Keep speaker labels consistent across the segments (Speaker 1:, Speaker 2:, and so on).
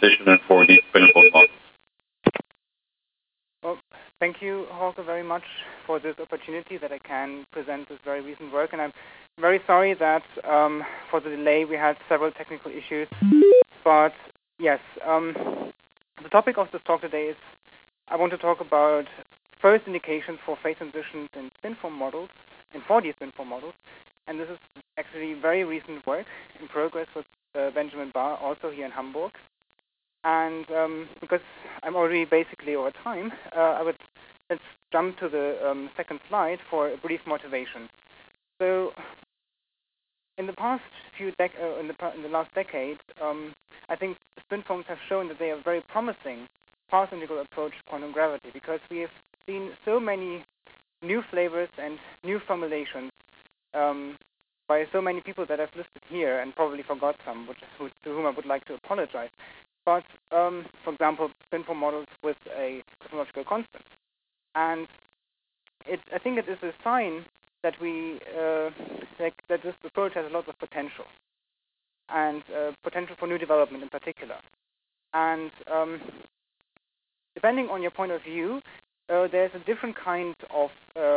Speaker 1: precision and 4D spin-fold models.
Speaker 2: Well, thank you, Jorge, very much for this opportunity that I can present this very recent work. And I'm very sorry that for the delay we had several technical issues. But yes, the topic of this talk today is I want to talk about first indications for phase transitions in spin-fold models, in 4D spin-fold models. And this is actually very recent work in progress with Benjamin Barr, also here in Hamburg. And because I'm already basically over time, let's jump to the second slide for a brief motivation. So, in the past few in the last decade, I think spin foams have shown that they are very promising path integral approach to quantum gravity, because we have seen so many new flavors and new formulations by so many people that I've listed here, and probably forgot some, to whom I would like to apologize. But, for example, spin-fold models with a cosmological constant. And I think it is a sign that that this approach has a lot of potential, and potential for new development in particular. And depending on your point of view, there's a different kind of,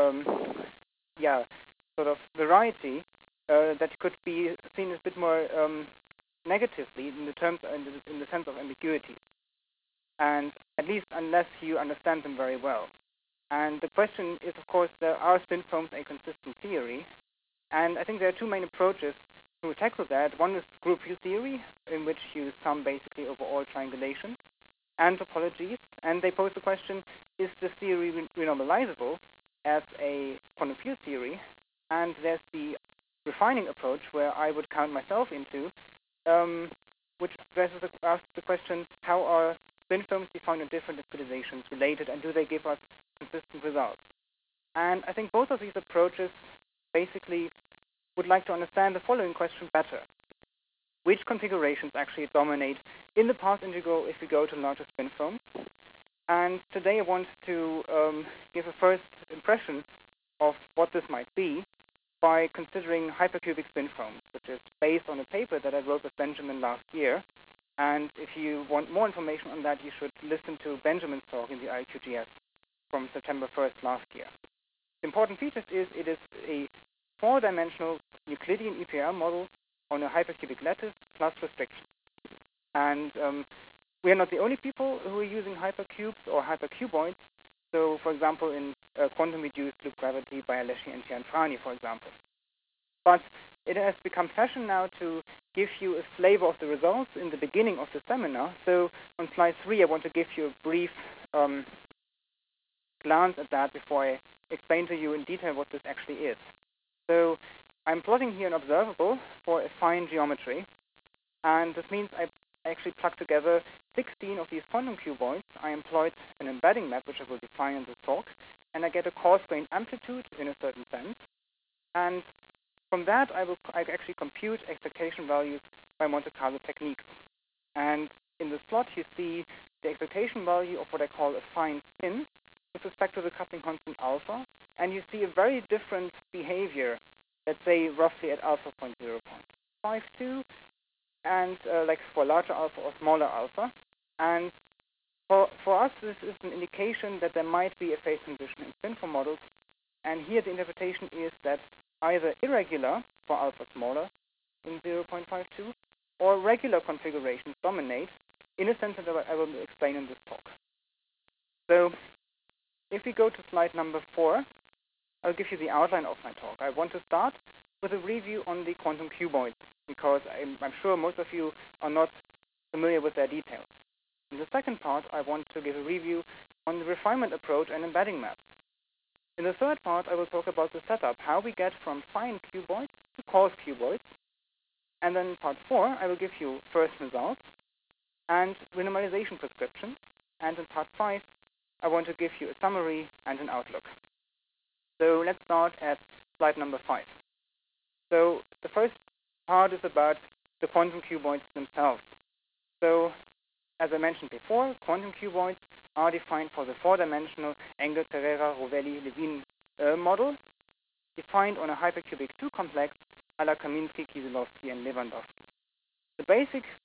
Speaker 2: sort of variety that could be seen as a bit more negatively in the sense of ambiguity, and at least unless you understand them very well. And the question is, of course, are spin foams a consistent theory? And I think there are two main approaches to tackle that. One is group field theory, in which you sum basically over all triangulations and topologies, and they pose the question, is this theory renormalizable as a quantum field theory? And there's the refining approach, where I would count myself into, which asks the question, how are spin foams defined in different discretizations related, and do they give us consistent results? And I think both of these approaches basically would like to understand the following question better. Which configurations actually dominate in the path integral if we go to larger spin foams? And today I want to give a first impression of what this might be by considering hypercubic spin foams, which is based on a paper that I wrote with Benjamin last year. And if you want more information on that, you should listen to Benjamin's talk in the IQGS from September 1st last year. The important features is it is a 4-dimensional Euclidean EPR model on a hypercubic lattice plus restriction. And we are not the only people who are using hypercubes or hypercuboids. So, for example, in quantum-reduced loop gravity by Alessi and Cianfrani, for example. But it has become fashion now to give you a flavor of the results in the beginning of the seminar. So on slide 3, I want to give you a brief glance at that before I explain to you in detail what this actually is. So I'm plotting here an observable for a fine geometry. And this means I actually plugged together 16 of these quantum cuboids. I employed an embedding map, which I will define in this talk, and I get a coarse-grained amplitude in a certain sense. And from that, I actually compute expectation values by Monte Carlo techniques. And in this plot, you see the expectation value of what I call a fine spin with respect to the coupling constant alpha, and you see a very different behavior, let's say roughly at alpha 0.52, and like for larger alpha or smaller alpha. And for us, this is an indication that there might be a phase transition in spin-fold models. And here the interpretation is that either irregular for alpha smaller than 0.52 or regular configurations dominate in a sense that I will explain in this talk. So if we go to slide number 4, I'll give you the outline of my talk. I want to start with a review on the quantum cuboids, because I'm sure most of you are not familiar with their details. In the second part, I want to give a review on the refinement approach and embedding maps. In the third part, I will talk about the setup, how we get from fine cuboids to coarse cuboids. And then in part 4, I will give you first results and renormalization prescriptions. And in part 5, I want to give you a summary and an outlook. So let's start at slide number 5. So the first part is about the quantum cuboids themselves. So as I mentioned before, quantum cuboids are defined for the 4-dimensional Engel-Pereira-Rovelli-Levin model, defined on a hypercubic 2 complex a la Kaminsky, Kieselowski, and Lewandowski. The basic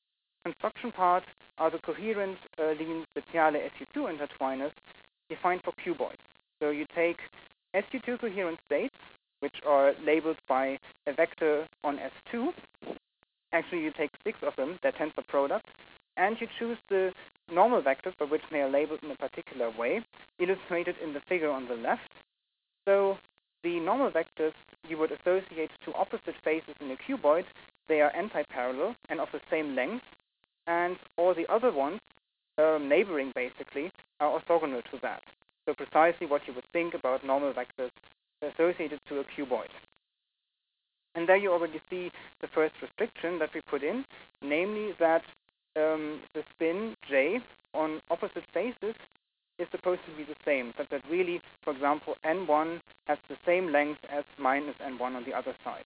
Speaker 2: construction part are the coherent Lie speciale SU2 intertwiners defined for cuboids. So you take SU2 coherent states, which are labeled by a vector on S2. Actually, you take 6 of them, they're tensor product, and you choose the normal vectors by which they are labeled in a particular way, illustrated in the figure on the left. So the normal vectors you would associate to opposite faces in a cuboid, they are anti-parallel and of the same length, and all the other ones, neighboring basically, are orthogonal to that. So precisely what you would think about normal vectors associated to a cuboid. And there you already see the first restriction that we put in, namely that the spin J on opposite faces is supposed to be the same, such that really, for example, N1 has the same length as minus N1 on the other side.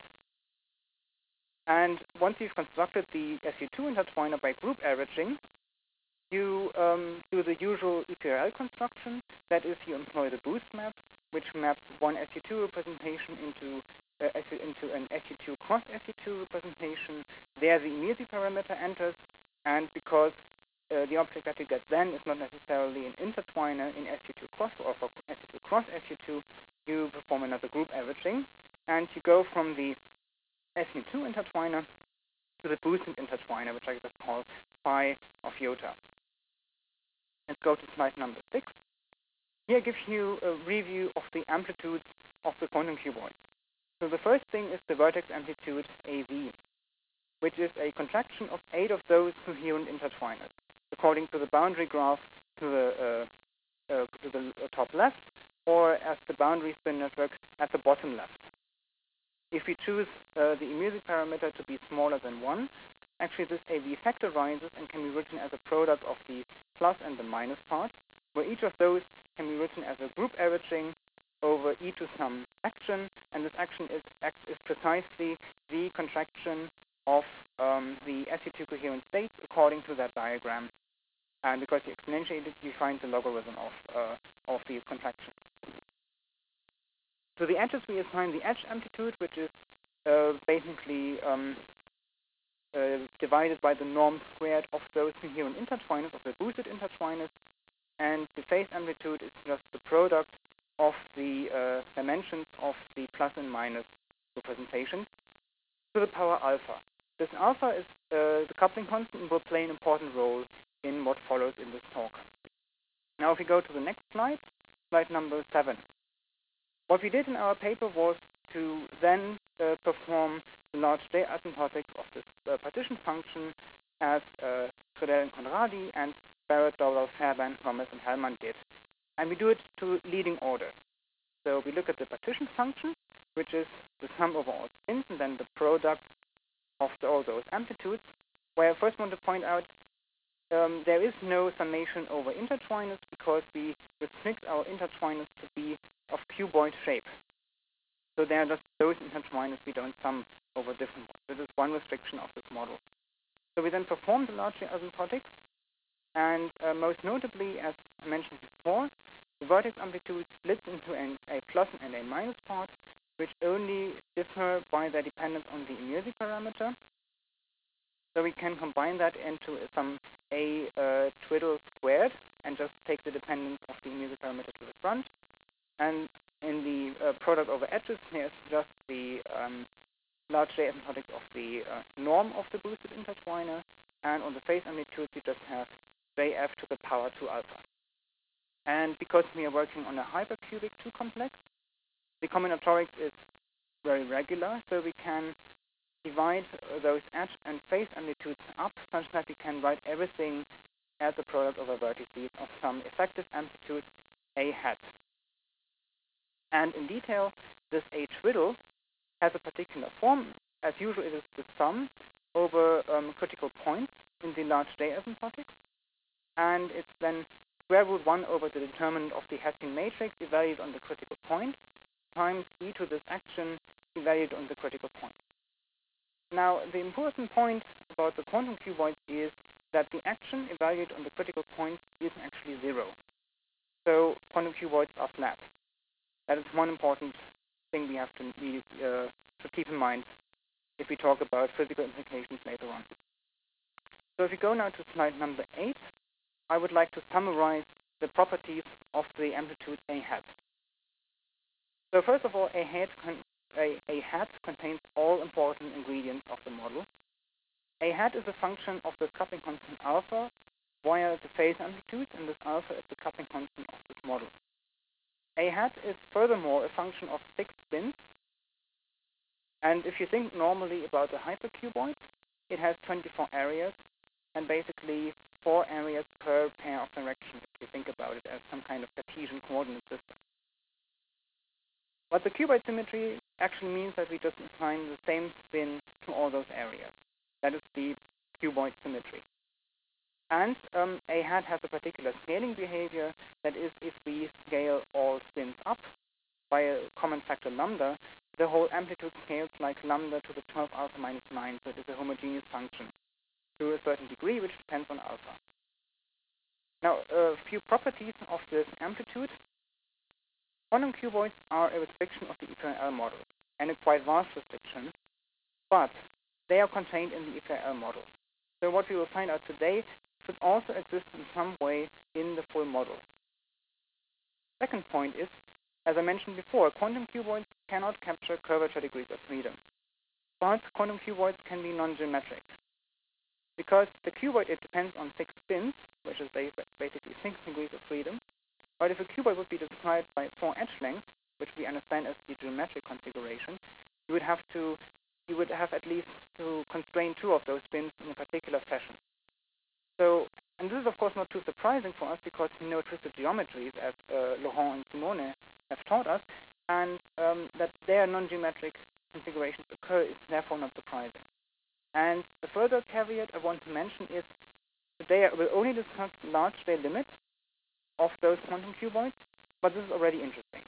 Speaker 2: And once you've constructed the SU2 intertwiner by group averaging, you do the usual EPRL construction. That is, you employ the boost map, which maps one SU2 representation into an SU2 cross SU2 representation. There the immediacy parameter enters, and because the object that you get then is not necessarily an intertwiner in SU2 cross or for SU2 cross SU2, you perform another group averaging, and you go from the SU2 intertwiner to the boosted intertwiner, which I just call phi of iota. Let's go to slide number 6. Here gives you a review of the amplitudes of the quantum cuboid. So the first thing is the vertex amplitude AV, which is a contraction of 8 of those coherent intertwiners, according to the boundary graph to the top left, or as the boundary spin network at the bottom left. If we choose the immediacy parameter to be smaller than 1, actually this AV factorizes and can be written as a product of the plus and the minus part, where each of those can be written as a group averaging over e to some action, and this action is precisely the contraction of the SU2 coherent states according to that diagram. And because you exponentiate it, you find the logarithm of the contraction. To the edges, we assign the edge amplitude, which is basically divided by the norm squared of those coherent intertwiners, of the boosted intertwiners, and the phase amplitude is just the product of the dimensions of the plus and minus representations to the power alpha. This alpha is the coupling constant and will play an important role in what follows in this talk. Now if we go to the next slide, slide number 7. What we did in our paper was to then perform the large J asymptotics of this partition function as Trudel and Conradi and Barrett, Dowdall, Fairbairn, Thomas, and Hellman did. And we do it to leading order. So we look at the partition function, which is the sum over all spins, and then the product of all those amplitudes, where I first want to point out there is no summation over intertwiners because we restrict our intertwiners to be of cuboid shape. So they are just those intertwiners we don't sum over different ones. This is one restriction of this model. So we then perform the large asymptotics, and most notably, as I mentioned before, the vertex amplitude splits into a plus and a minus part, which only differ by their dependence on the immediacy parameter. So we can combine that into some A twiddle squared and just take the dependence of the immediacy parameter to the front. And in the product over edges, there's just the large J asymptotics of the norm of the boosted intertwiner. And on the phase amplitude, we just have Jf to the power 2 alpha. And because we are working on a hypercubic 2 complex, the combinatorics is very regular, so we can divide those edge and phase amplitudes up such that we can write everything as a product over vertices of some effective amplitude A hat. And in detail, this A twiddle has a particular form. As usual, it is the sum over critical points in the large J asymptotics, and it's then square root 1 over the determinant of the Hessian matrix evaluated on the critical point times e to this action evaluated on the critical point. Now, the important point about the quantum cuboids is that the action evaluated on the critical point is actually 0. So quantum cuboids are flat. That is one important thing we have to keep in mind if we talk about physical implications later on. So if you go now to slide number 8, I would like to summarize the properties of the amplitude A hat. So first of all, a hat contains all important ingredients of the model. A hat is a function of the coupling constant alpha via the phase amplitudes, and this alpha is the coupling constant of this model. A hat is furthermore a function of 6 spins, and if you think normally about a hypercuboid, it has 24 areas, and basically 4 areas per pair of directions, if you think about it as some kind of Cartesian coordinate system. But the cuboid symmetry actually means that we just assign the same spin to all those areas. That is the cuboid symmetry. And a hat has a particular scaling behavior. That is, if we scale all spins up by a common factor lambda, the whole amplitude scales like lambda to the 12 alpha minus 9. So it is a homogeneous function to a certain degree, which depends on alpha. Now, a few properties of this amplitude. Quantum cuboids are a restriction of the EPRL model, and a quite vast restriction, but they are contained in the EPRL model. So what we will find out today should also exist in some way in the full model. Second point is, as I mentioned before, quantum cuboids cannot capture curvature degrees of freedom, but quantum cuboids can be non-geometric. Because the cuboid, it depends on 6 spins, which is basically 6 degrees of freedom. But if a cuboid would be described by 4 edge lengths, which we understand as the geometric configuration, you would have at least to constrain 2 of those spins in a particular fashion. So, and this is of course not too surprising for us because we know twisted geometries, as Laurent and Simone have taught us, and that their non-geometric configurations occur is therefore not surprising. And a further caveat I want to mention is today I will only discuss large scale limits of those quantum cuboids, but this is already interesting.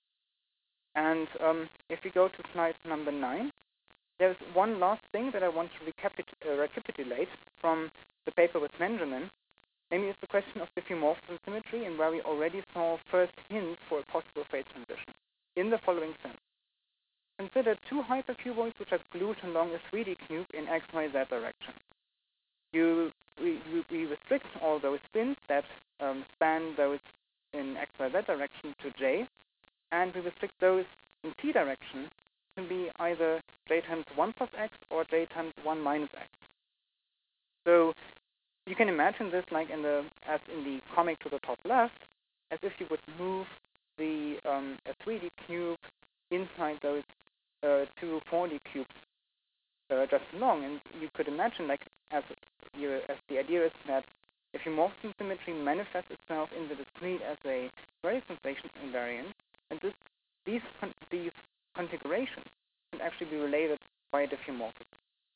Speaker 2: And if we go to slide number 9, there's one last thing that I want to recapitulate from the paper with Benjamin. Namely, it's the question of diffeomorphism symmetry, and where we already saw first hints for a possible phase transition in the following sense. Consider 2 hypercuboids which are glued along a 3D cube in XYZ direction. We restrict all those spins that span those in XYZ direction to J, and we restrict those in T direction to be either J times 1 plus X or J times 1 minus X. So you can imagine this like as in the comic to the top left, as if you would move a 3D cube inside those 2 4D cubes just along, and you could imagine like as the idea is that diffeomorphism symmetry manifests itself in the discrete as a Rayleigh translation invariant, and these configurations can actually be related by diffeomorphism.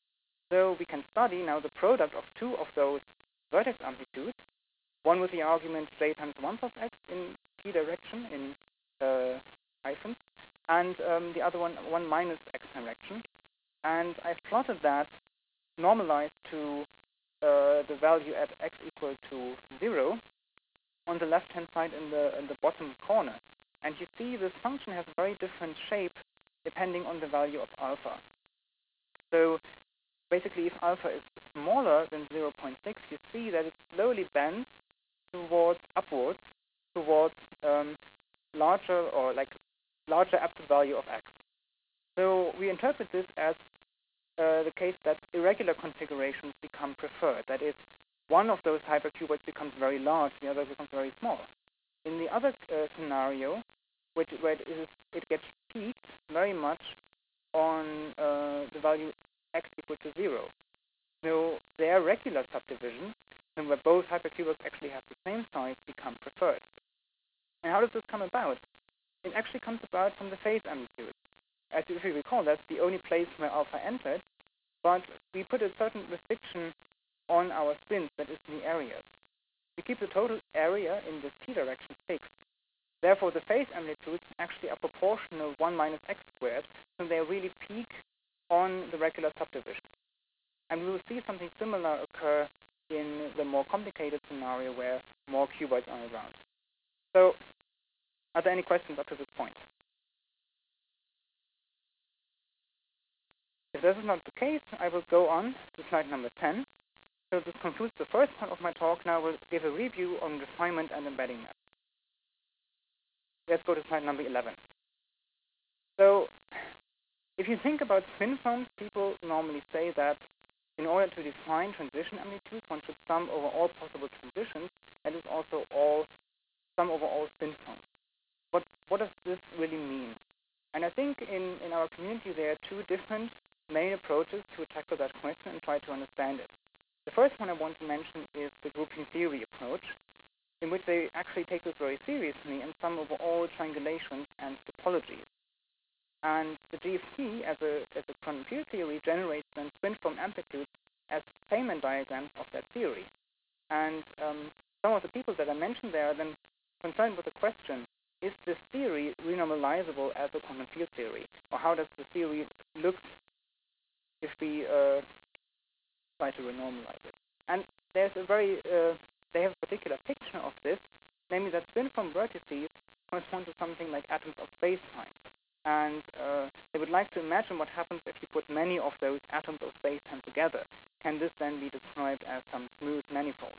Speaker 2: So we can study now the product of 2 of those vertex amplitudes, one with the argument J times 1 plus X in T direction in hyphens, and the other one 1 minus X direction. And I've plotted that normalized to the value at X equal to 0 on the left-hand side in the bottom corner. And you see this function has a very different shape depending on the value of alpha. So basically, if alpha is smaller than 0.6, you see that it slowly bends upwards towards larger absolute value of X. So we interpret this as the case that irregular configurations become preferred. That is, one of those hypercuboids becomes very large, the other becomes very small. In the other scenario, where it gets peaked very much on the value X equal to 0. So their regular subdivision, and where both hypercuboids actually have the same size, become preferred. And how does this come about? It actually comes about from the phase amplitude. As if you recall, that's the only place where alpha entered, but we put a certain restriction on our spins, that is the areas. We keep the total area in this T direction fixed. Therefore, the phase amplitudes actually are proportional 1 minus X squared, so they really peak on the regular subdivision. And we will see something similar occur in the more complicated scenario where more cuboids are around. So, are there any questions up to this point? If this is not the case, I will go on to slide number 10. So this concludes the first part of my talk. Now we'll give a review on refinement and embedding maps. Let's go to slide number 11. So if you think about spin foams, people normally say that in order to define transition amplitudes, one should sum over all possible transitions, and is also sum over all spin foams. But what does this really mean? And I think in our community there are two different main approaches to tackle that question and try to understand it. The first one I want to mention is the grouping theory approach, in which they actually take this very seriously and sum over all triangulations and topologies. And the GFT, as a quantum field theory, generates then spin foam amplitudes as Feynman diagrams of that theory. And some of the people that I mentioned there are then concerned with the question, is this theory renormalizable as a quantum field theory? Or how does the theory look if we try to renormalize it? And there's they have a particular picture of this, namely that spin foam vertices correspond to something like atoms of space-time. And they would like to imagine what happens if you put many of those atoms of space-time together. Can this then be described as some smooth manifold?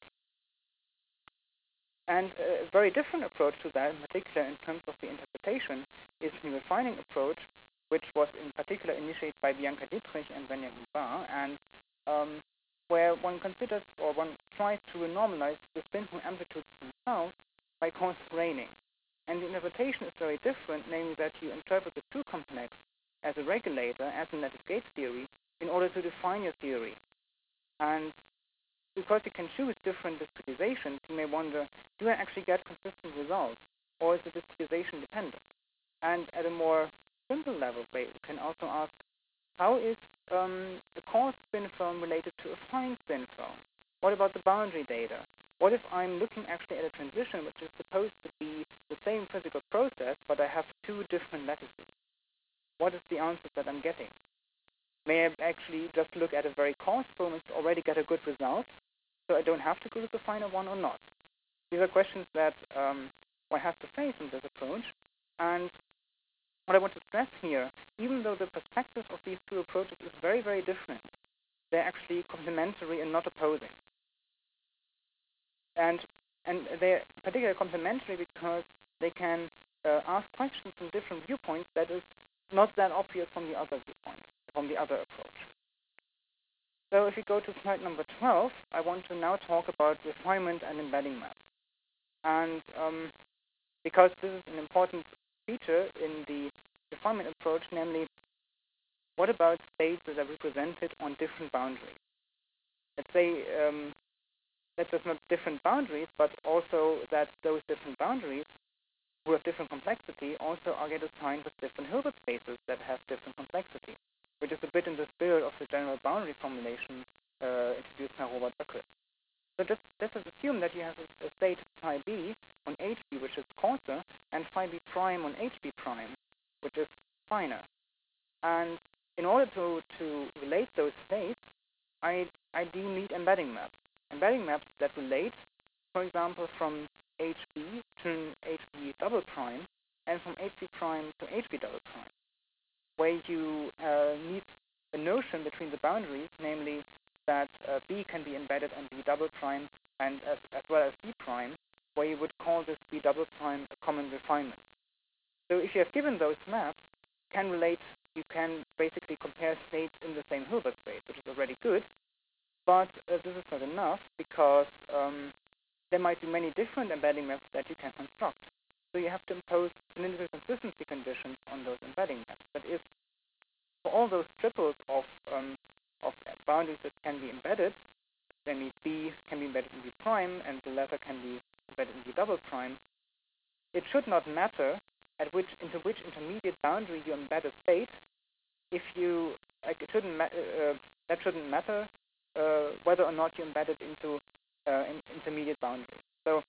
Speaker 2: And a very different approach to that, in particular in terms of the interpretation, is the refining approach, which was in particular initiated by Bianca Dietrich and Vanya Gubar, and where one considers or one tries to renormalize the spin foam amplitudes themselves by constraining. And the interpretation is very different, namely that you interpret the true complex as a regulator, as a lattice gauge theory, in order to define your theory. And because you can choose different discretizations, you may wonder, do I actually get consistent results, or is the discretization dependent? And at a more simple level, you can also ask, how is a coarse spin foam related to a fine spin foam? What about the boundary data? What if I'm looking actually at a transition which is supposed to be the same physical process, but I have two different lattices? What is the answer that I'm getting? May I actually just look at a very coarse foam and already get a good result, so I don't have to go to the finer one or not? These are questions that one has to face in this approach. And what I want to stress here, even though the perspective of these two approaches is very, very different, they're actually complementary and not opposing. And they're particularly complementary because they can ask questions from different viewpoints that is not that obvious from the other viewpoint, from the other approach. So if we go to slide number 12, I want to now talk about refinement and embedding maps. And because this is an important feature in the refinement approach, namely, what about states that are represented on different boundaries? Let's say that's just not different boundaries, but also that those different boundaries who have different complexity also are get assigned with different Hilbert spaces that have different complexity, which is a bit in the spirit of the general boundary formulation introduced by Robert Böckel. So just let's assume that you have a state phi b on HB, which is coarser, and phi b prime on HB prime, which is finer. And in order to relate those states, I do need embedding maps. Embedding maps that relate, for example, from HB to HB double prime, and from HB prime to HB double prime, where you need a notion between the boundaries, namely that B can be embedded on B double prime and as well as B prime, where you would call this B double prime a common refinement. So if you have given those maps, you can basically compare states in the same Hilbert space, which is already good, but this is not enough because there might be many different embedding maps that you can construct. So you have to impose analytical consistency conditions on those embedding maps. That is, for all those triples of boundaries that can be embedded, then B can be embedded in B prime, and the latter can be embedded in B double prime. It should not matter into which intermediate boundary you embed a state. If you that shouldn't matter whether or not you embed it into an intermediate boundary. So,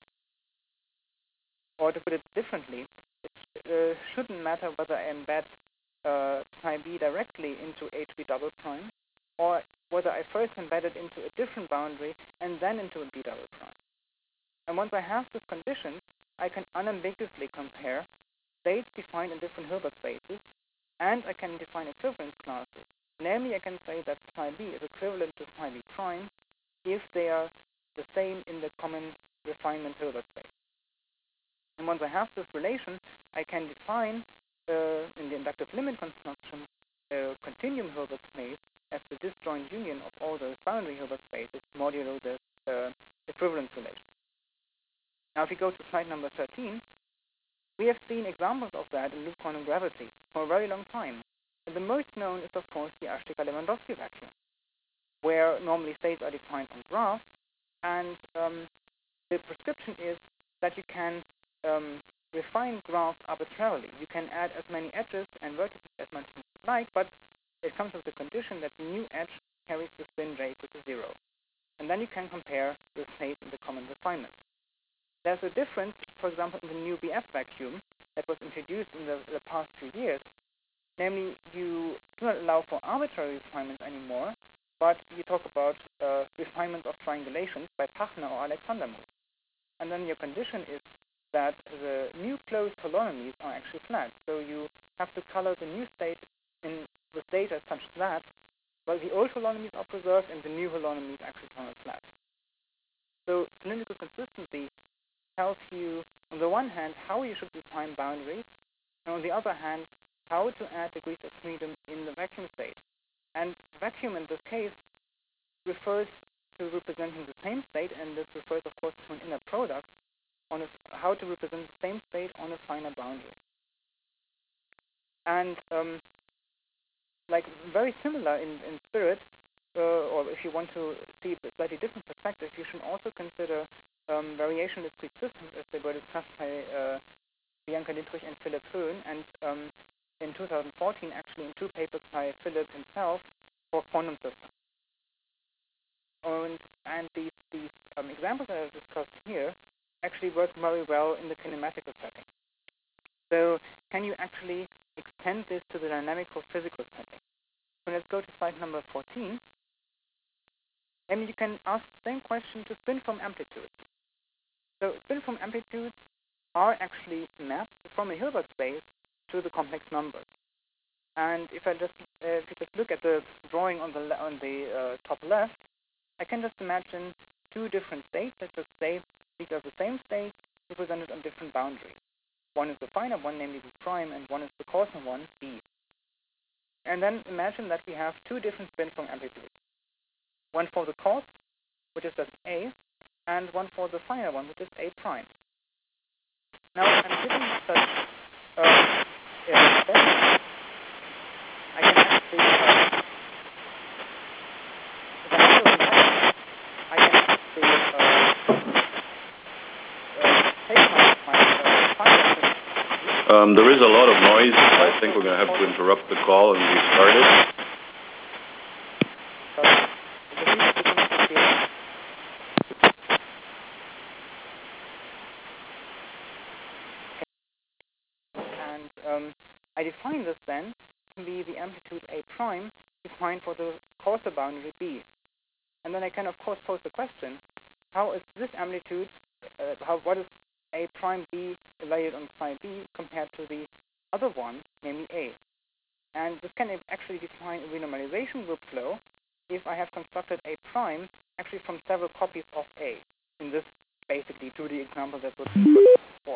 Speaker 2: or to put it differently, it shouldn't matter whether I embed psi b directly into HB double prime, or whether I first embed it into a different boundary and then into a B double prime. And once I have this condition, I can unambiguously compare states defined in different Hilbert spaces, and I can define equivalence classes. Namely, I can say that psi b is equivalent to psi b prime if they are the same in the common refinement Hilbert space. And once I have this relation, I can define in the inductive limit construction a continuum Hilbert space as the disjoint union of all those boundary Hilbert spaces modulo this equivalence relation. Now if we go to slide number 13, we have seen examples of that in loop quantum gravity for a very long time. And the most known is of course the Ashtekar-Lewandowski vacuum, where normally states are defined on graphs, and the prescription is that you can refine graphs arbitrarily. You can add as many edges and vertices as much as you like, but it comes with the condition that the new edge carries the spin j equal to 0. And then you can compare the states in the common refinement. There's a difference, for example, in the new BF vacuum that was introduced in the past few years. Namely, you do not allow for arbitrary refinements anymore, but you talk about refinements of triangulations by Pachner or Alexandermov. And then your condition is that the new closed holonomies are actually flat. So you have to color the new state with data such that, well, the old holonomies are preserved and the new holonomies actually turn flat. So cylindrical consistency tells you, on the one hand, how you should define boundaries, and on the other hand, how to add degrees of freedom in the vacuum state. And vacuum in this case refers to representing the same state, and this refers, of course, to an inner product on how to represent the same state on a finer boundary. And like very similar in spirit, or if you want to see a slightly different perspective, you should also consider variation discrete systems as they were discussed by Bianca Dittrich and Philipp Höhn, and in 2014, actually in 2 papers by Philipp himself for quantum systems. And these examples that I've discussed here actually work very well in the kinematical setting. So can you actually extend this to the dynamical physical setting? So let's go to slide number 14. And you can ask the same question to spin-foam amplitudes. So spin-foam amplitudes are actually mapped from a Hilbert space to the complex numbers. And if you just look at the drawing on the top left, I can just imagine 2 different states. Let's just say these are the same states represented on different boundaries. One is the finer one, namely B prime, and one is the coarser one, B. And then imagine that we have 2 different spin-foam amplitudes. One for the coarse, which is just A, and one for the finer one, which is A prime. Now, I'm given such I can actually
Speaker 1: there is a lot of noise. I think we're going to have to interrupt the call and restart it.
Speaker 2: And I define this then to be the amplitude A prime defined for the coarser boundary B. And then I can, of course, pose the question, how is this amplitude, what is A prime B evaluated on psi B compared to the other one, namely A? And this can actually define a renormalization group flow if I have constructed A prime actually from several copies of A, in this basically 2D example that was before.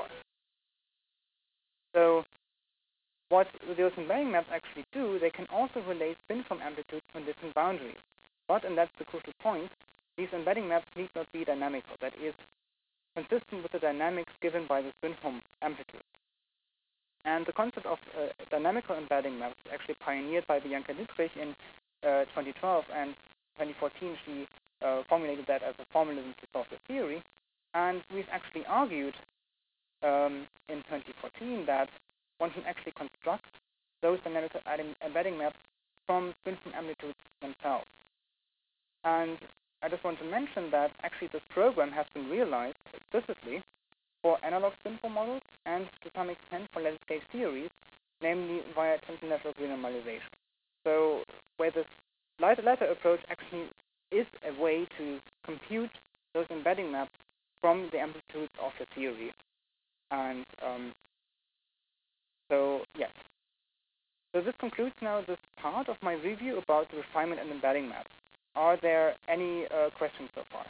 Speaker 2: So what those embedding maps actually do, they can also relate spin-foam amplitudes on different boundaries. But, and that's the crucial point, these embedding maps need not be dynamical. That is consistent with the dynamics given by the spin-foam amplitude. And the concept of dynamical embedding maps was actually pioneered by Bianca Dittrich in 2012, and 2014 she formulated that as a formalism to solve the theory. And we've actually argued in 2014 that one can actually construct those dynamical embedding maps from spin-foam amplitudes themselves. And I just want to mention that actually this program has been realized explicitly for analog spin-foam models and to some extent for lattice gauge theories, namely via tensor network renormalization. So where this latter approach actually is a way to compute those embedding maps from the amplitudes of your theory. And so, yes. So this concludes now this part of my review about the refinement and embedding maps. Are there any questions so far?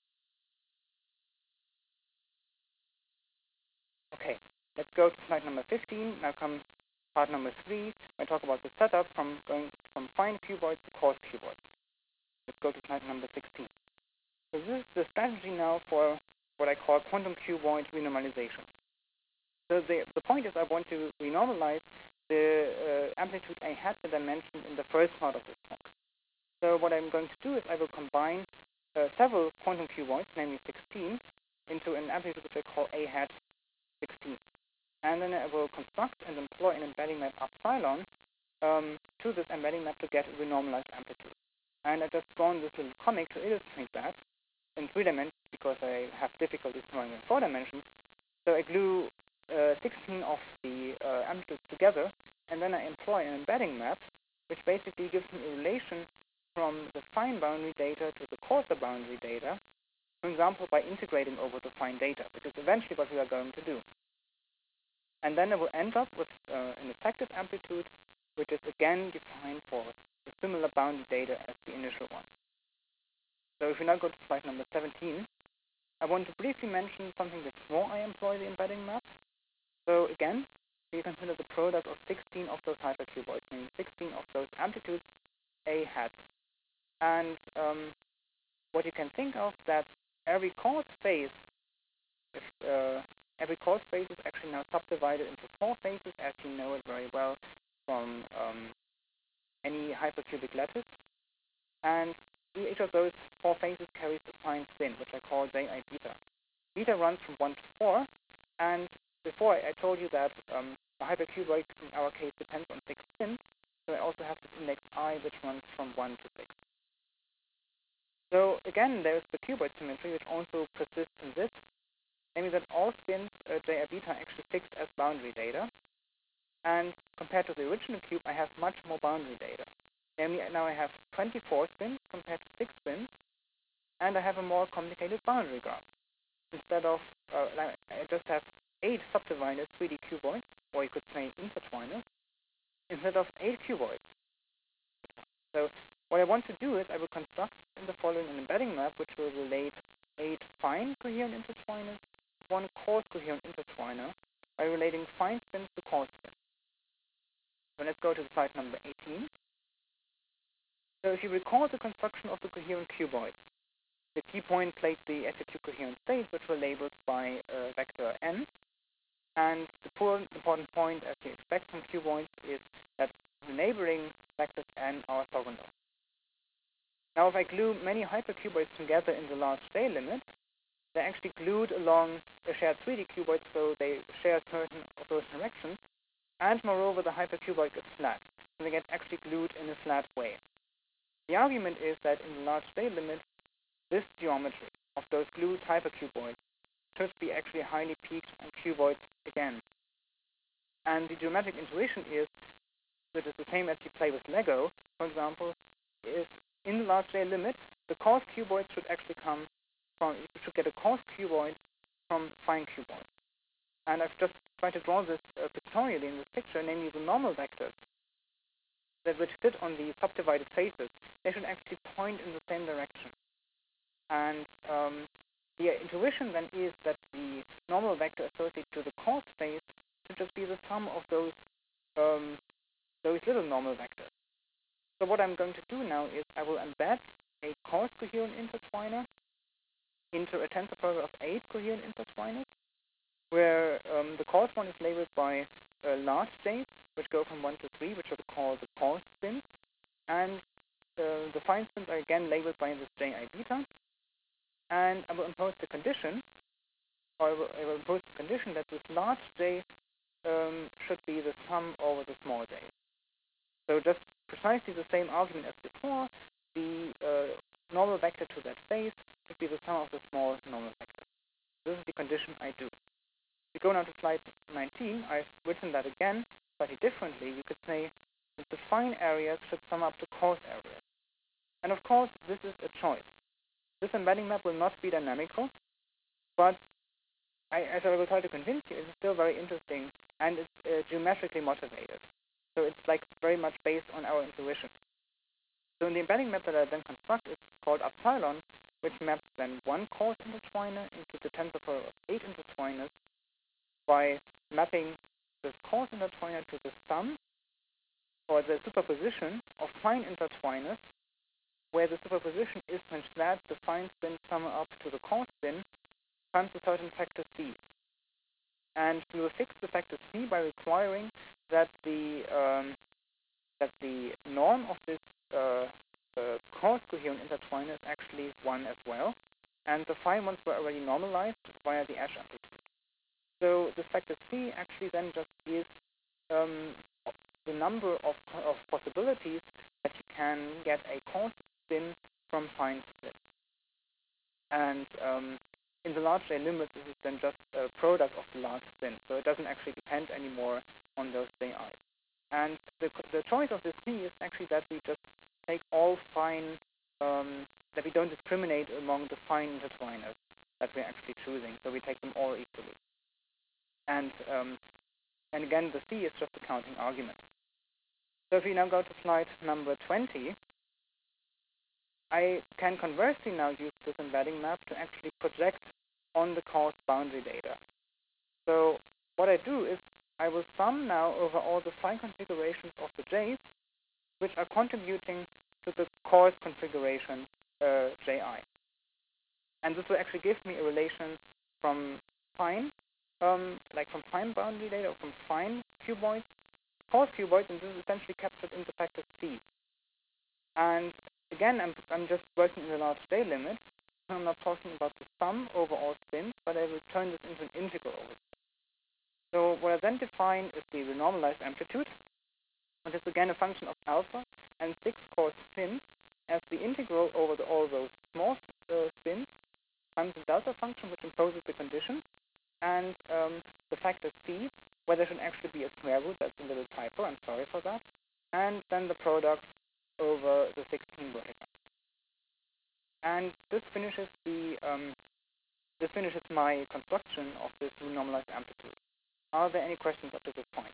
Speaker 2: Okay, let's go to slide number 15. Now comes part number 3. I talk about the setup from going from fine cuboids to coarse cuboids. Let's go to slide number 16. So this is the strategy now for what I call quantum cuboid renormalization. So the point is I want to renormalize the amplitude I had that I mentioned in the first part of this talk. So what I'm going to do is I will combine several quantum cuboids, namely 16, into an amplitude which I call A hat 16. And then I will construct and employ an embedding map epsilon to this embedding map to get a renormalized amplitude. And I just drawn this little comic to illustrate that in 3 dimensions because I have difficulties drawing in 4 dimensions. So I glue 16 of the amplitudes together, and then I employ an embedding map, which basically gives me a relation from the fine boundary data to the coarser boundary data, for example, by integrating over the fine data, which is eventually what we are going to do. And then I will end up with an effective amplitude, which is again defined for the similar boundary data as the initial one. So if we now go to slide number 17, I want to briefly mention something before I employ the embedding map. So again, we consider the product of 16 of those hypercuboids, meaning 16 of those amplitudes A hat. And what you can think of that every coarse phase, every coarse phase is actually now subdivided into 4 phases, as you know it very well from any hypercubic lattice. And each of those 4 phases carries a fine spin, which I call Ji beta. Beta runs from 1 to 4, and before I told you that the hypercuboid in our case depends on 6 spins, so I also have this index I, which runs from 1 to 6. So again, there's the cuboid symmetry, which also persists in this, namely that all spins Ji beta are actually fixed as boundary data, and compared to the original cube, I have much more boundary data. Namely, now I have 24 spins compared to 6 spins, and I have a more complicated boundary graph. Instead of, I just have 8 subdivided 3D cuboids, or you could say intertwiners, instead of 8 cuboids. So what I want to do is I will construct in the following an embedding map, which will relate 8 fine coherent intertwiners, 1 coarse coherent intertwiner, by relating fine spins to coarse spins. So let's go to slide number 18. So if you recall the construction of the coherent cuboid, the key point placed the SQ coherent states, which were labeled by vector n. And the important point, as you expect from cuboids, is that the neighboring vectors n are orthogonal. Now, if I glue many hypercuboids together in the large J limit, they're actually glued along a shared 3D cuboid, so they share certain of those directions. And moreover, the hypercuboid is flat, so they get actually glued in a flat way. The argument is that in the large J limit, this geometry of those glued hypercuboids should be actually highly peaked on cuboids again. And the geometric intuition is that it's the same as you play with Lego, for example, is in the large J limit, the coarse cuboid should actually come from, you should get a coarse cuboid from fine cuboid. And I've just tried to draw this pictorially in this picture, namely the normal vectors that which sit on the subdivided faces, they should actually point in the same direction. And the intuition then is that the normal vector associated to the coarse face should just be the sum of those little normal vectors. So what I'm going to do now is I will embed a coarse coherent intertwiner into a tensor product of 8 coherent intertwiners, where the coarse one is labeled by large J's, which go from 1 to 3, which are called the coarse spins, and the fine spins are again labeled by this Ji beta. And I will impose the condition, or I will impose the condition that this large J should be the sum over the small j. So just precisely the same argument as before, the normal vector to that face should be the sum of the small normal vector. This is the condition I do. If we go now to slide 19, I've written that again slightly differently. You could say that the fine areas should sum up to coarse areas. And of course, this is a choice. This embedding map will not be dynamical, but as I will try to convince you, it's still very interesting and it's geometrically motivated. So it's like very much based on our intuition. So in the embedding map that I then construct, it's called epsilon, which maps then one coarse intertwiner into the tensor power of 8 intertwiners by mapping this coarse intertwiner to the sum or the superposition of fine intertwiners, where the superposition is such that the fine spin sum up to the coarse spin times a certain factor c. And we will fix the factor c by requiring that the norm of this coarse coherent intertwiner is actually 1 as well, and the fine ones were already normalized via the Ash amplitude. So this factor c actually then just is the number of possibilities that you can get a coarse spin from fine split. And in the large J limit, this is then just a product of the large spin, so it doesn't actually depend anymore on those Ji. And the choice of this C is actually that we just take all fine, that we don't discriminate among the fine intertwiners that we're actually choosing, so we take them all equally. And again, the C is just a counting argument. So if we now go to slide number 20, I can conversely now use this embedding map to actually project on the coarse boundary data. So what I do is I will sum now over all the fine configurations of the J's, which are contributing to the coarse configuration Ji. And this will actually give me a relation from fine, like from fine boundary data or from fine cuboids, coarse cuboids, and this is essentially captured in the factor C. And again, I'm just working in the large J limit. I'm not talking about the sum over all spins, but I will turn this into an integral over spins. So what I then define is the renormalized amplitude, which is again a function of alpha and 6 coarse spins as the integral over all those small spins times the delta function, which imposes the condition, and the factor c, where there should actually be a square root. That's a little typo, I'm sorry for that. And then the product over the 16 vertical. And this finishes my construction of this renormalized amplitude. Are there any questions up to this point?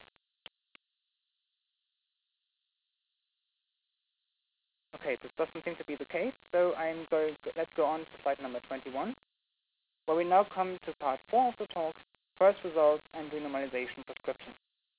Speaker 2: Okay, this doesn't seem to be the case, so let's go on to slide number 21, where we now come to part 4 of the talk, first results and renormalization prescription.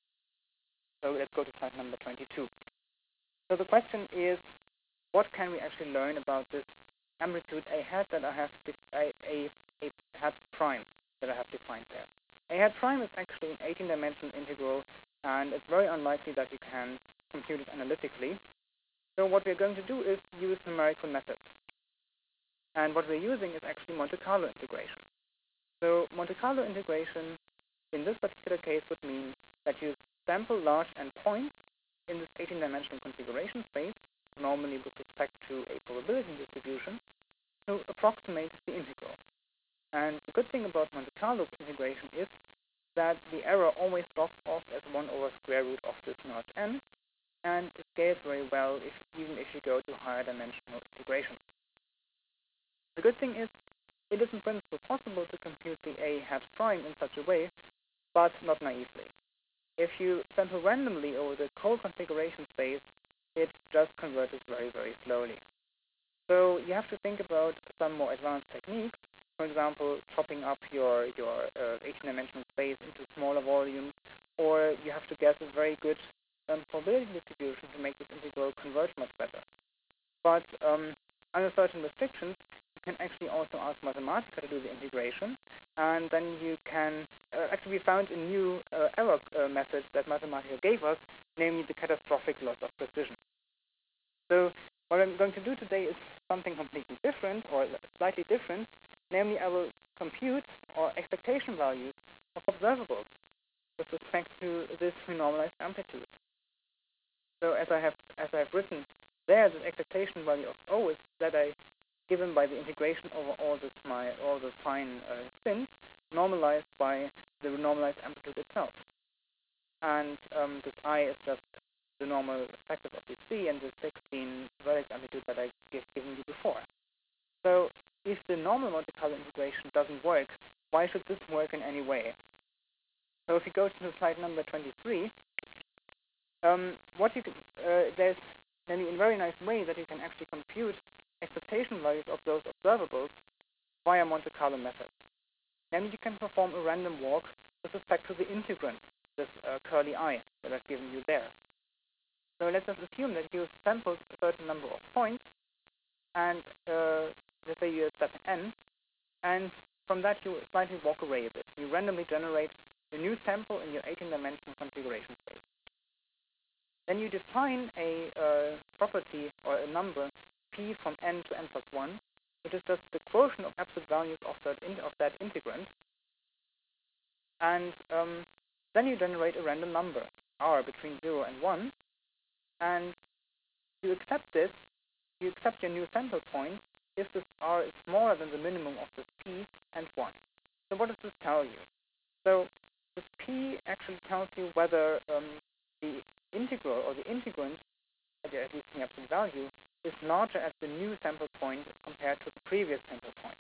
Speaker 2: So let's go to slide number 22. So the question is, what can we actually learn about this amplitude A hat that I have, a hat prime that I have defined there? A hat prime is actually an 18-dimensional integral, and it's very unlikely that you can compute it analytically. So what we're going to do is use numerical methods. And what we're using is actually Monte Carlo integration. So Monte Carlo integration in this particular case would mean that you sample large endpoints in this 18-dimensional configuration space, normally with respect to a probability distribution, to approximate the integral. And the good thing about Monte Carlo integration is that the error always drops off as 1 over square root of this notch n, and it scales very well even if you go to higher dimensional integration. The good thing is it is in principle possible to compute the A hat prime in such a way, but not naively. If you sample randomly over the whole configuration space, it just converges very, very slowly. So you have to think about some more advanced techniques. For example, chopping up your 18-dimensional space into smaller volumes, or you have to guess a very good probability distribution to make this integral converge much better. But under certain restrictions, you can actually also ask Mathematica to do the integration, and then you can actually we found a new error method that Mathematica gave us, namely the catastrophic loss of precision. So what I'm going to do today is something completely different, or slightly different. Namely, I will compute or expectation values of observables with respect to this renormalized amplitude. So as I have written there, the expectation value of O is that I given by the integration over all the fine spins normalized by the renormalized amplitude itself. And this I is just the normal factors of the C and the 16 vertex amplitude that I given you before. So if the normal Monte Carlo integration doesn't work, why should this work in any way? So if you go to slide number 23, there's namely in a very nice way that you can actually compute expectation values of those observables via Monte Carlo methods. Namely, you can perform a random walk with respect to the integrand, this curly I that I've given you there. So let's just assume that you sampled a certain number of points, and let's say you're at step n, and from that you slightly walk away a bit. You randomly generate a new sample in your 18-dimensional configuration space. Then you define a property or a number p from n to n plus 1, which is just the quotient of absolute values of that integrand. And then you generate a random number, r, between 0 and 1, and you accept this, you accept your new sample point if this r is smaller than the minimum of this p and 1. So what does this tell you? So this p actually tells you whether the integral or the integrand, at least in the absolute value, is larger at the new sample point compared to the previous sample point.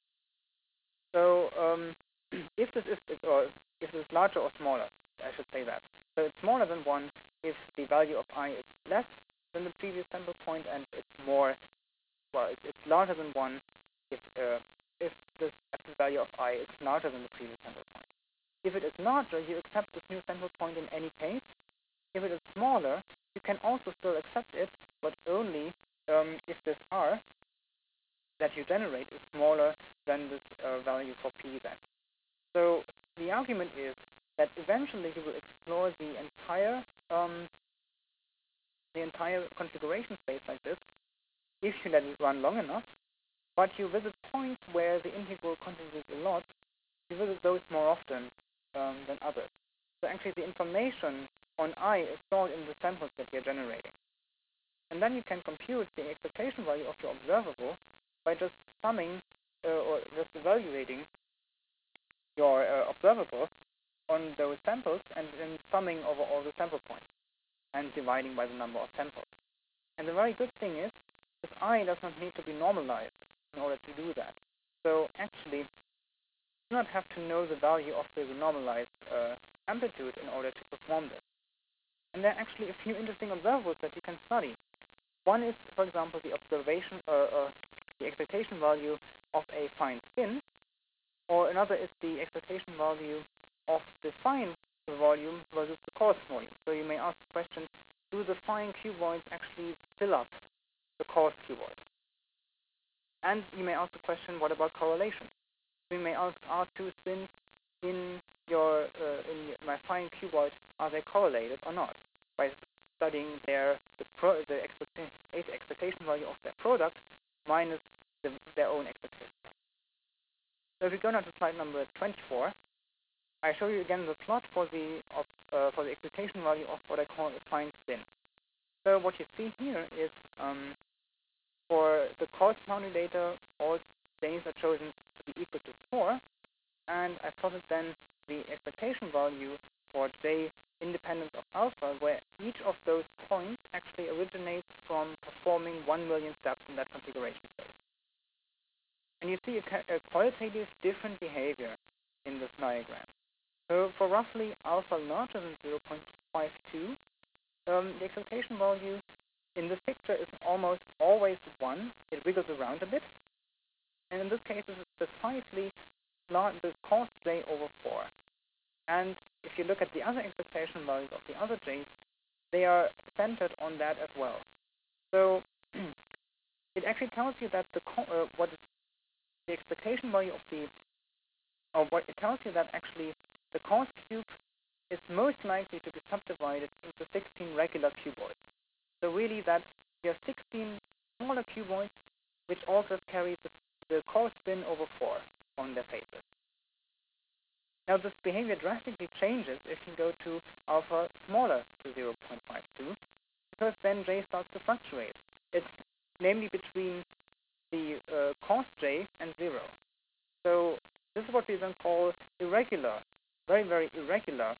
Speaker 2: So if this is larger or smaller, I should say that. So it's smaller than 1 if the value of I is less than the previous sample point, and it's more, well, it's larger than 1 if this absolute value of I is larger than the previous sample point. If it is larger, you accept this new sample point in any case. If it is smaller, you can also still accept it, but only if this R that you generate is smaller than this value for P then. So the argument is that eventually you will explore the entire configuration space like this if you let it run long enough, but you visit points where the integral contributes a lot. You visit those more often than others. So actually the information on I is stored in the samples that you're generating. And then you can compute the expectation value of your observable by just summing or just evaluating your observable on those samples and then summing over all the sample points and dividing by the number of samples. And the very good thing is this I does not need to be normalized in order to do that. So actually, you do not have to know the value of the normalized amplitude in order to perform this. And there are actually a few interesting observables that you can study. One is, for example, the expectation value of a fine spin, or another is the expectation value of the fine volume versus the coarse volume. So you may ask the question, do the fine cuboids actually fill up the coarse cuboid? And you may ask the question, what about correlation? We may ask, are two spins in my fine cuboid, are they correlated or not? By studying the expectation value of their product minus their own expectation. So if we go now to slide number 24, I show you again the plot for the expectation value of what I call a fine spin. So what you see here is for the corresponding data, all J's are chosen to be equal to 4, and I plotted then the expectation value for J independent of alpha, where each of those points actually originates from performing 1 million steps in that configuration space. And you see a qualitative different behavior in this diagram. So for roughly alpha larger than 0.52, the expectation value in this picture is almost always 1. It wiggles around a bit. And in this case, this is precisely the cos J over 4. And if you look at the other expectation values of the other J's, they are centered on that as well. So it actually tells you that what is the expectation value of what it tells you that actually the cos cube is most likely to be subdivided into 16 regular cuboids. So really that you have 16 smaller cuboids which all just carry the cos spin over 4 on their faces. Now this behavior drastically changes if you go to alpha smaller to 0.52, because then J starts to fluctuate. It's namely between the cos J and 0. So this is what we then call irregular, very, very irregular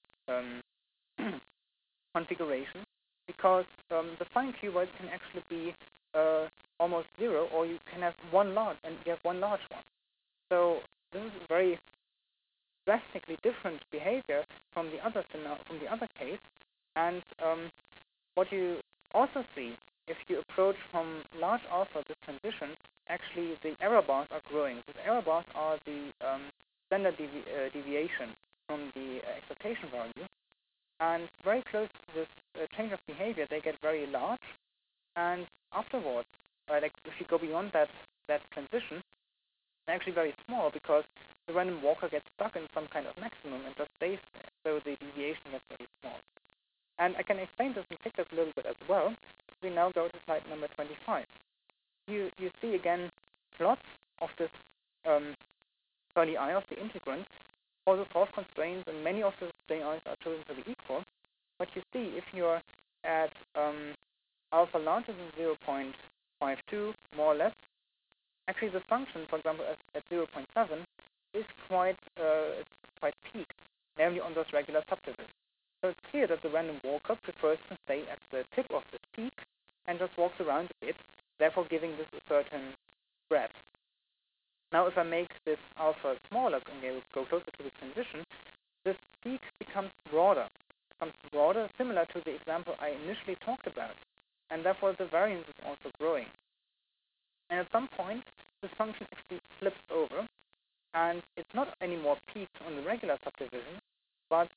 Speaker 2: configuration, because the fine cuboids can actually be almost 0, or you can have one large one. So this is a very drastically different behavior from the other case, and what you also see if you approach from large alpha this transition, actually the error bars are growing. These error bars are the standard deviation from the expectation value. And very close to this change of behavior, they get very large. And afterwards, like if you go beyond that transition, they're actually very small because the random walker gets stuck in some kind of maximum and just stays there. So the deviation gets very small. And I can explain this in pictures a little bit as well. We now go to slide number 25. You see again plots of this curly I of the integrand for the source constraints, and many of the JIs are chosen to be equal. But you see, if you're at alpha larger than 0.52, more or less, actually the function, for example, at 0.7, is quite peaked, namely on those regular subdivisions. So it's clear that the random walker prefers to stay at the tip of this peak and just walks around a bit, therefore giving this a certain breadth. Now if I make this alpha smaller and go closer to the transition, this peak becomes broader, similar to the example I initially talked about, and therefore the variance is also growing. And at some point, this function actually flips over, and it's not anymore peaked on the regular subdivision, but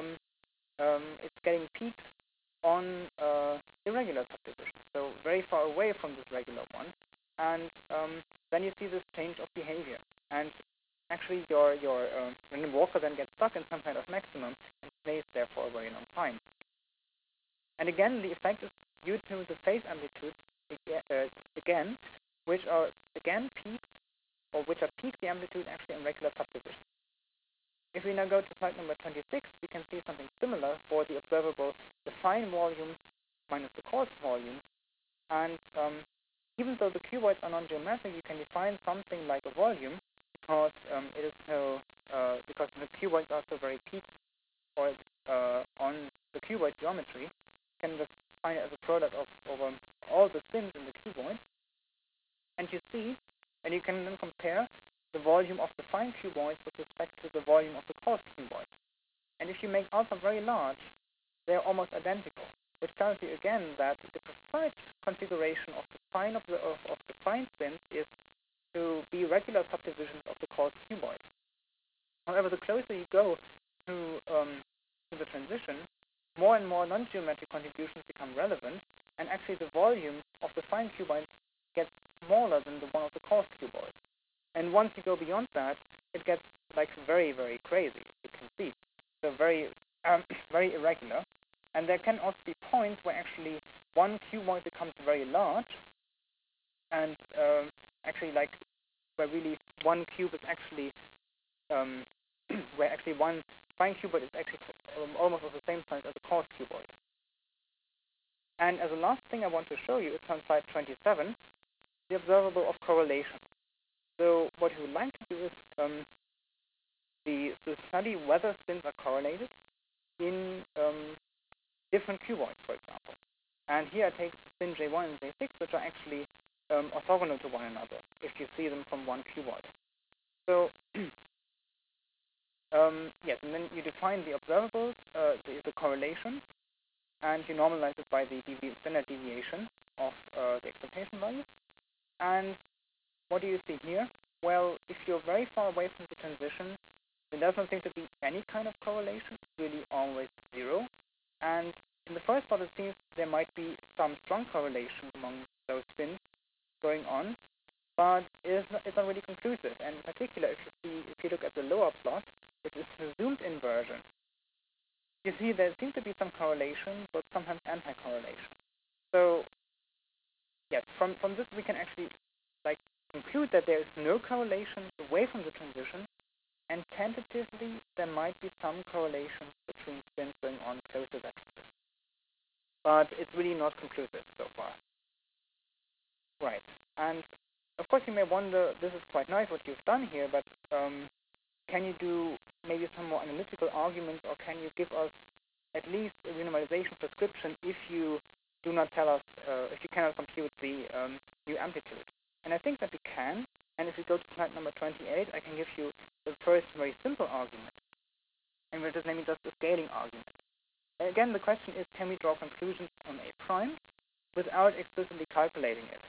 Speaker 2: it's getting peaked on irregular subdivision, so very far away from this regular one. And then you see this change of behavior, and actually your random walker then gets stuck in some kind of maximum and stays there for a very long time. And again, the effect is due to the phase amplitudes again, which are again peaked, or which are peaked the amplitude actually in regular subdivision. If we now go to slide number 26, we can see something similar for the observable define volume minus the coarse volume. And even though the cuboids are non-geometric, you can define something like a volume because it is so because the cuboids are so very peaked or on the cuboid geometry. You can just define it as a product of over all the spins in the cuboid. And you see, and you can then compare the volume of the fine cuboids with respect to the volume of the coarse cuboid. And if you make alpha very large, they are almost identical, which tells you again that the preferred configuration of the fine of the fine spins is to be regular subdivisions of the coarse cuboid. However, the closer you go to the transition, more and more non-geometric contributions become relevant, and actually the volume of the fine cuboid gets smaller than the one of the coarse cuboid. And once you go beyond that, it gets like very, very crazy, you can see. So very, very irregular. And there can also be points where actually one cuboid becomes very large, and actually like where really one cube is actually, where actually one fine cuboid is actually almost of the same size as a coarse cuboid. And as a last thing I want to show you is on slide 27, the observable of correlation. So what we would like to do is to study whether spins are correlated in different cuboids, for example. And here I take spin J1 and J6, which are actually orthogonal to one another, if you see them from one cuboid. So, yes, and then you define the observables, the correlation, and you normalize it by the standard deviation of the expectation value. And what do you see here? Well, if you're very far away from the transition, there doesn't seem to be any kind of correlation. It's really always zero. And in the first part, it seems there might be some strong correlation among those spins going on, but it's not really conclusive. And in particular, if you look at the lower plot, which is the zoomed-in version, you see there seems to be some correlation, but sometimes anti-correlation. So, yes, from this we can actually conclude that there is no correlation away from the transition, and tentatively there might be some correlation between spins going on close to that transition. But it's really not conclusive so far. Right. And of course you may wonder, this is quite nice what you've done here, but can you do maybe some more analytical arguments, or can you give us at least a renormalization prescription if you do not tell us, if you cannot compute the new amplitude? And I think that we can, and if we go to slide number 28, I can give you the first very simple argument, and we'll just name it just the scaling argument. And again, the question is, can we draw conclusions on A prime? without explicitly calculating it.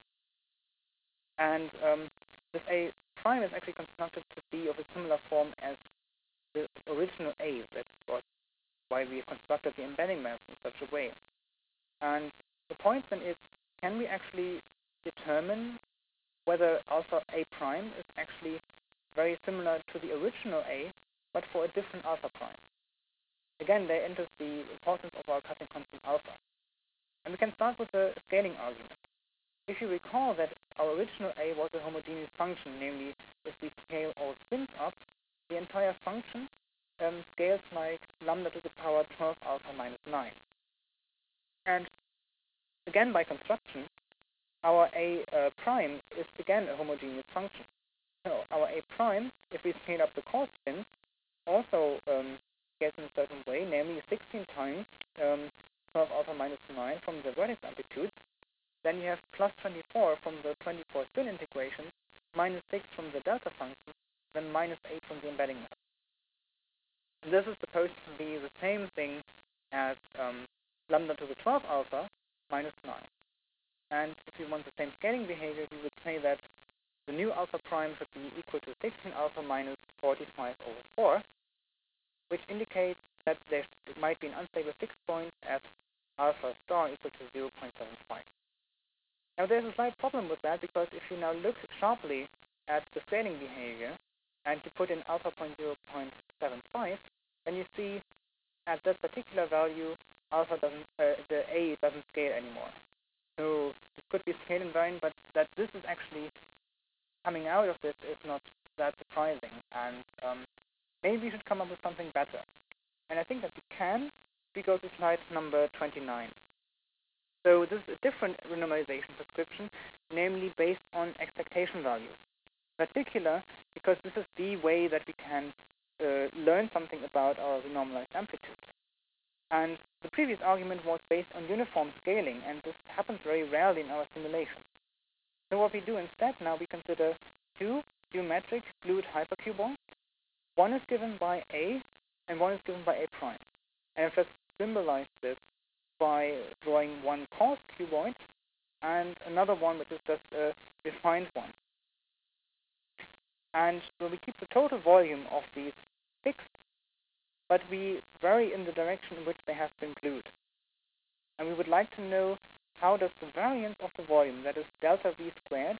Speaker 2: And this A prime is actually constructed to be of a similar form as the original A. That's why we constructed the embedding map in such a way. And the point then is, can we actually determine whether alpha A prime is actually very similar to the original A, but for a different alpha prime? Again, there enters the importance of our cutting constant alpha. And we can start with a scaling argument. If you recall that our original A was a homogeneous function, namely if we scale all spins up, the entire function scales like lambda to the power 12 alpha minus 9. And again, by construction, our A prime is again a homogeneous function. So our A prime, if we scale up the core spin, also scales in a certain way, namely 16 times 12 alpha minus 9 from the vertex amplitude. Then you have plus 24 from the 24 spin integration, minus 6 from the delta function, then minus 8 from the embedding map. And this is supposed to be the same thing as lambda to the 12 alpha minus 9. And if you want the same scaling behavior, we would say that the new alpha prime should be equal to 16 alpha minus 45 over 4, which indicates that there might be an unstable fixed point at alpha star equal to 0.75. Now there's a slight problem with that, because if you now look sharply at the scaling behavior and you put in alpha point 0.75, then you see at that particular value alpha doesn't, the A doesn't scale anymore. So it could be scale invariant, but that this is actually coming out of this is not that surprising, and maybe we should come up with something better. And I think that we can if we go to slide number 29. So this is a different renormalization prescription, namely based on expectation values. In particular, because this is the way that we can learn something about our renormalized amplitude. And the previous argument was based on uniform scaling, and this happens very rarely in our simulation. So what we do instead now, we consider two geometric fluid hypercuboids. One is given by A, and one is given by A prime. And I've just symbolized this by drawing one coarse cuboid and another one which is just a refined one. And so we keep the total volume of these fixed, but we vary in the direction in which they have been glued. And we would like to know how does the variance of the volume, that is delta V squared,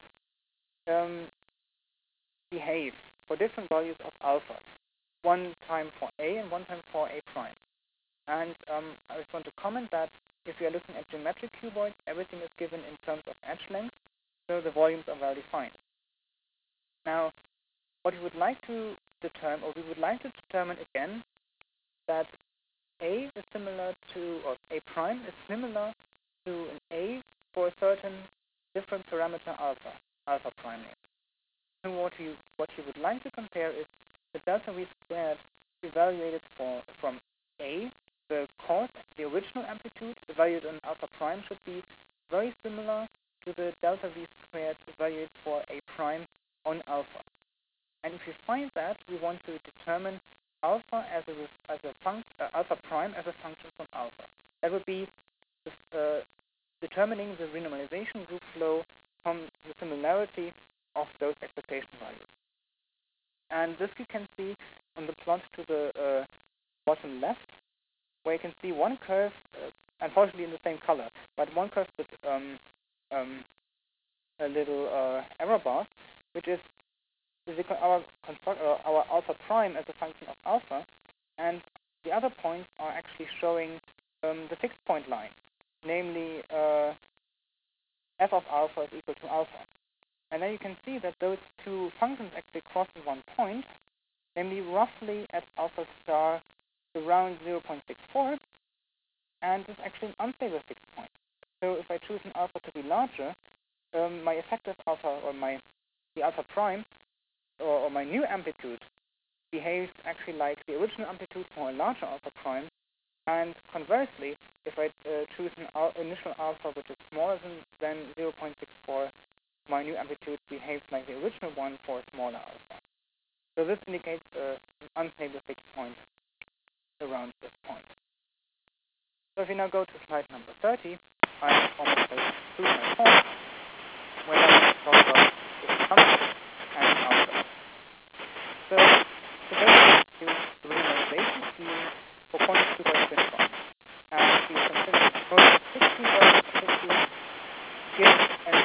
Speaker 2: behave for different values of alphas, one time for A and one time for A prime. And I just want to comment that if we are looking at geometric cuboids, everything is given in terms of edge length, so the volumes are well defined. Now, what we would like to determine, or we would like to determine again, that A is similar to, or A prime is similar to an A for a certain different parameter alpha, alpha prime. So what you would like to compare is the delta V squared evaluated from A, the cos, the original amplitude, evaluated on alpha prime, should be very similar to the delta V squared evaluated for A prime on alpha. And if you find that, we want to determine alpha as a function, alpha prime as a function from alpha. That would be determining the renormalization group flow from the similarity of those expectation values. And this you can see on the plot to the bottom left, where you can see one curve, unfortunately in the same color, but one curve with a little error bar, which is our alpha prime as a function of alpha, and the other points are actually showing the fixed point line, namely f of alpha is equal to alpha. And then you can see that those two functions actually cross in one point, namely roughly at alpha star around 0.64, and this is actually an unstable fixed point. So if I choose an alpha to be larger, my effective alpha, or the alpha prime, or my new amplitude, behaves actually like the original amplitude for a larger alpha prime. And conversely, if I choose an initial alpha which is smaller than 0.64, my new amplitude behaves like the original one for a smaller alpha. So this indicates an unstable fixed point around this point. So if we now go to slide number 30, I almost have to my point when I talk about the function and output. So today we use the renormalization scheme for quantity by spin form. And we consider both 16 by 16 gives an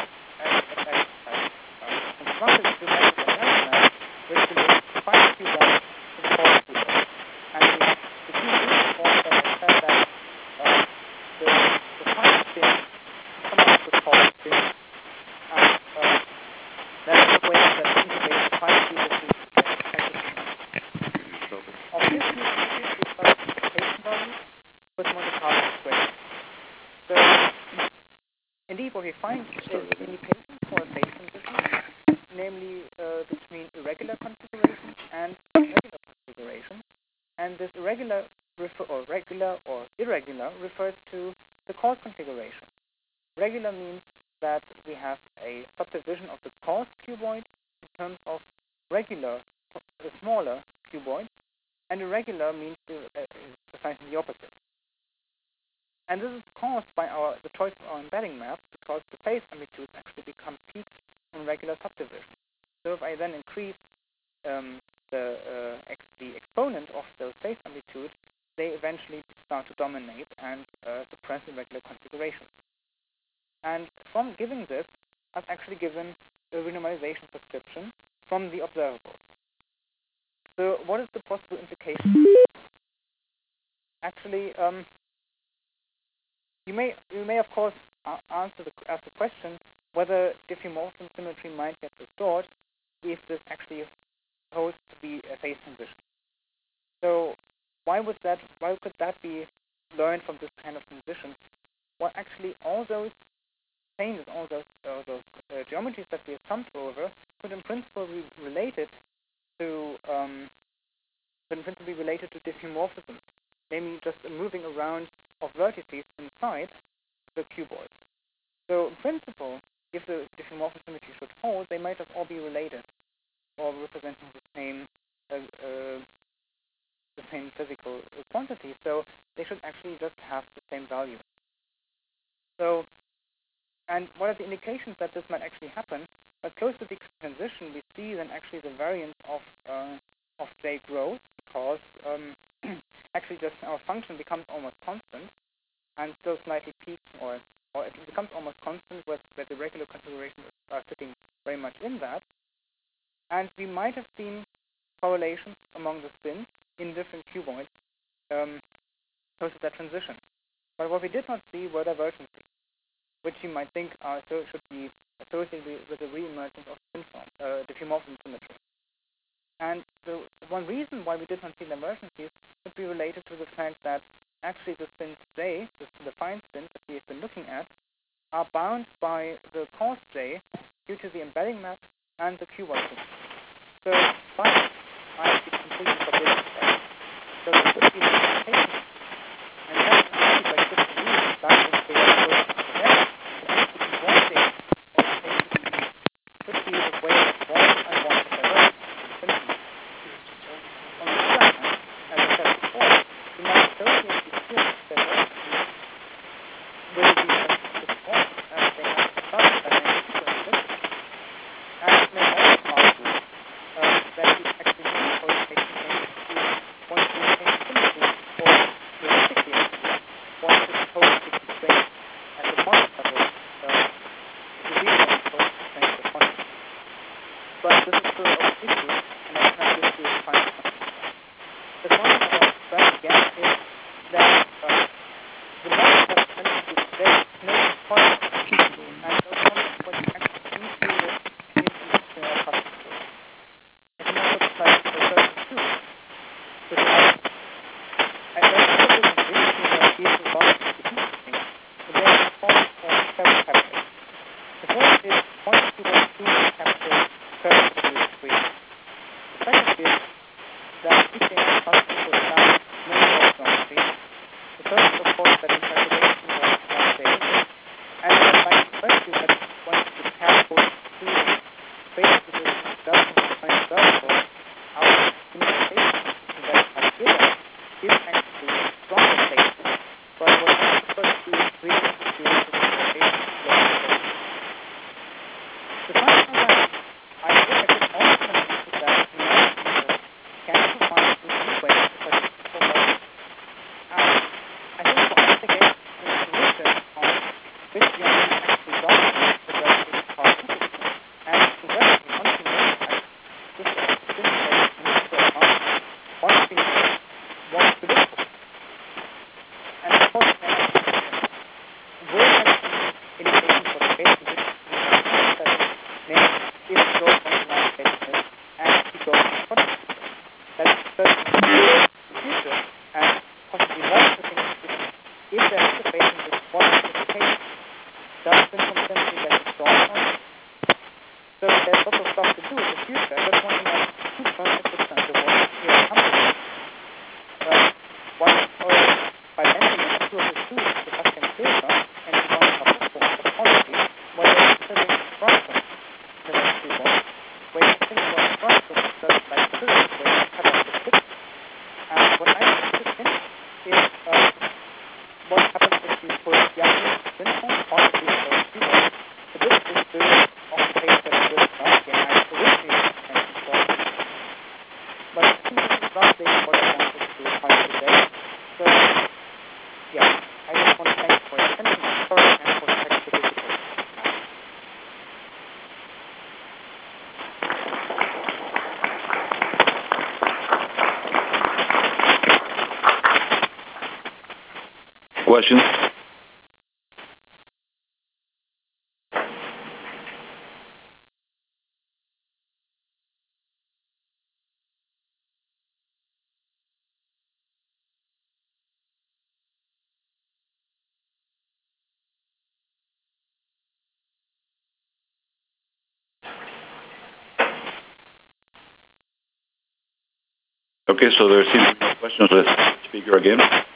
Speaker 2: constructed geometric arrangement which relates 5q1 to 4q1. And the key reason for that I said that the 5 spin come out with 4 spins, and that's the way that we integrate 5 qubits into the obviously, we start with expectation values with Monte Carlo equation. So, indeed, what we find is indications for a phase transition, namely between irregular configurations and regular configurations. And this irregular or irregular refers to the cause configuration. Regular means that we have a subdivision of the cause cuboid in terms of regular, the smaller cuboid, and irregular means precisely the opposite. And this is caused by the choice of our embedding map, because the phase amplitudes actually become peaks in regular subdivision. So if I then increase the exponent of those phase amplitudes, they eventually start to dominate and suppress irregular configurations. And from giving this, I've actually given a renormalization prescription from the observable. So what is the possible implication? Actually, you may of course ask the question whether diffeomorphism symmetry might get restored if this actually holds to be a phase transition. So why could that be learned from this kind of transition? Well, actually, all those changes, all those geometries that we have summed over, could in principle be related to diffeomorphism, namely just a moving around of vertices inside the cuboid. So in principle, if the diffeomorphism symmetry should hold, they might have all be related or representing the same physical quantity. So they should actually just have the same value. So, and what are the indications that this might actually happen? But close to the transition, we see then actually the variance of J grows, because actually just our function becomes almost constant and still slightly peaks, or it becomes almost constant where the regular configurations are sitting very much in that. And we might have seen correlations among the spins in different cuboids close to that transition. But what we did not see were divergences, which you might think should be associated with the re-emergence of spin form, diffeomorphism symmetry. And the one reason why we did not see divergences could be related to the fact that actually the spins J, the fine spins that we have been looking at, are bound by the cause J due to the embedding map and the cuboid spin. So fine might be completely forbidden. So there could be an implication, and that's actually by different reasons that is the way together. Actually wanting could be the way of wanting unwanted divergence. On the other hand, as I said before, we might associate these two diversities with the forms as they have started dynamic sequences. And it may also argue that we actually need to take the same to want to maintain symmetry, or realistically, want to suppose the constraint at the quantum level to be able to suppose the constraint at the quantum. But this is still an open issue, and I cannot give you a final answer. The point I want to stress again is that the model that tends to be today knows the point, and those points what you actually included into the external custom code. I can also apply it for certain too, which I don't know if this is these results is interesting, but they are formed for several factors. The first is quantity was two capture perfectly free. The second is that if they have custom code down no more geometry. The third is of course that the calculation was not there. And I'd like to stress you that once you pair both two phase positions doesn't define observable, our implementation in that idea is actually stronger phase. But what I'm supposed to do is really to do go product. That's the future, and possibly more interesting is if they're anticipating this product application, does Winform simply get installed on it? So there's lots of stuff to do in the future. I just want to make two concepts of the work here at company. One, or by entering into two of the tools, the custom filter, and the one of the quality, where you're considering structure, the next two ones, where you're thinking about structure, just like filters, where you cut out the tips. And what I'm interested in is what happens if you put YAML, Winform, possibly those two ones. So this is the of the page that I built last year, and I originally mentioned for it. But I think this is roughly what I wanted to highlight today. So, yeah, I just want to thank you for your attention, sorry, and for the technical difficulties.
Speaker 1: Questions? Okay, so there seems to be no questions. Let's speaker again.